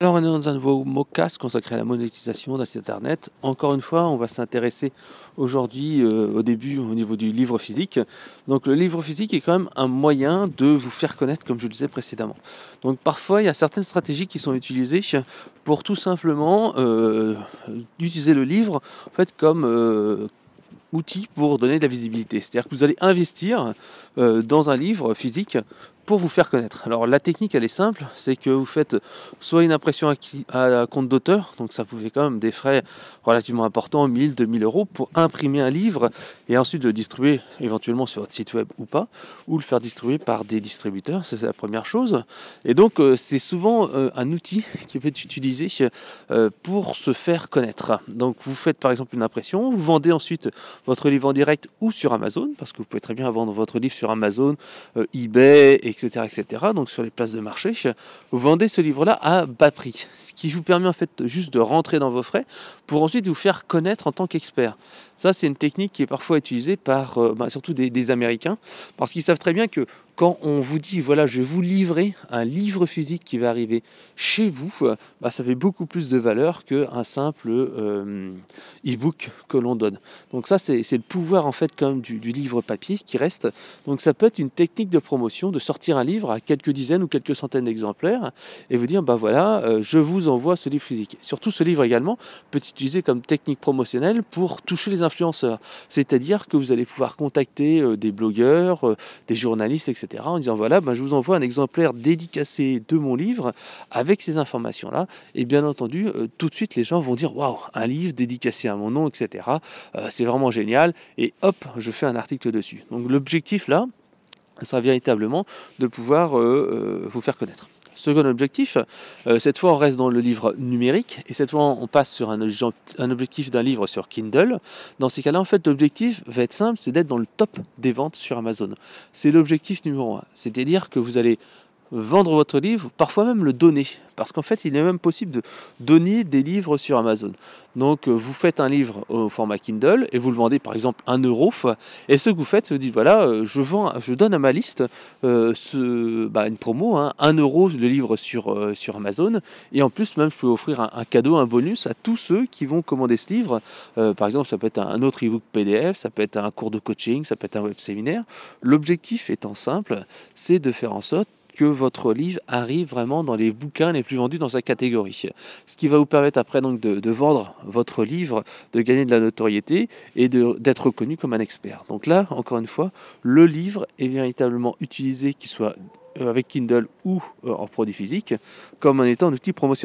Alors, on est dans un nouveau mot-casse consacré à la monétisation d'un site internet. Encore une fois, on va s'intéresser aujourd'hui, au début, au niveau du livre physique. Donc, le livre physique est quand même un moyen de vous faire connaître, comme je le disais précédemment. Donc, parfois, il y a certaines stratégies qui sont utilisées pour tout simplement utiliser le livre en fait, comme outil pour donner de la visibilité. C'est-à-dire que vous allez investir dans un livre physique pour vous faire connaître. Alors la technique elle est simple, c'est que vous faites soit une impression à compte d'auteur, donc ça vous fait quand même des frais relativement importants, 1000, 2000 euros pour imprimer un livre et ensuite le distribuer éventuellement sur votre site web ou pas, ou le faire distribuer par des distributeurs, ça c'est la première chose. Et donc c'est souvent un outil qui peut être utilisé pour se faire connaître. Donc vous faites par exemple une impression, vous vendez ensuite votre livre en direct ou sur Amazon, parce que vous pouvez très bien vendre votre livre sur Amazon, eBay, etc., etc., donc sur les places de marché. Vous vendez ce livre-là à bas prix, ce qui vous permet en fait juste de rentrer dans vos frais pour ensuite vous faire connaître en tant qu'expert. Ça, c'est une technique qui est parfois utilisée par surtout des Américains, parce qu'ils savent très bien que quand on vous dit, voilà, je vais vous livrer un livre physique qui va arriver chez vous, ça fait beaucoup plus de valeur qu'un simple e-book que l'on donne. Donc ça, c'est le pouvoir en fait quand même du livre papier qui reste. Donc ça peut être une technique de promotion, de sortir un livre à quelques dizaines ou quelques centaines d'exemplaires et vous dire, bah voilà, je vous envoie ce livre physique. Surtout ce livre également peut être utilisé comme technique promotionnelle pour toucher les influenceurs. C'est-à-dire que vous allez pouvoir contacter des blogueurs, des journalistes, etc. en disant, voilà, je vous envoie un exemplaire dédicacé de mon livre avec ces informations-là. Et bien entendu, tout de suite, les gens vont dire, waouh, un livre dédicacé à mon nom, etc. C'est vraiment génial. Et hop, je fais un article dessus. Donc l'objectif là, sera véritablement de pouvoir vous faire connaître. Second objectif, cette fois on reste dans le livre numérique et cette fois on passe sur un objectif d'un livre sur Kindle. Dans ces cas-là, en fait, l'objectif va être simple, c'est d'être dans le top des ventes sur Amazon. C'est l'objectif numéro un. C'est-à-dire que vous allez vendre votre livre, parfois même le donner. Parce qu'en fait, il est même possible de donner des livres sur Amazon. Donc, vous faites un livre au format Kindle et vous le vendez par exemple 1 euro. Et ce que vous faites, c'est que vous dites voilà, je donne à ma liste une promo, 1 euro le livre sur Amazon. Et en plus, même, je peux offrir un cadeau, un bonus à tous ceux qui vont commander ce livre. Par exemple, ça peut être un autre e-book PDF, ça peut être un cours de coaching, ça peut être un web séminaire. L'objectif étant simple, c'est de faire en sorte que votre livre arrive vraiment dans les bouquins les plus vendus dans sa catégorie. Ce qui va vous permettre après donc de vendre votre livre, de gagner de la notoriété et d'être reconnu comme un expert. Donc là, encore une fois, le livre est véritablement utilisé, qu'il soit avec Kindle ou en produit physique, comme en étant un outil promotionnel.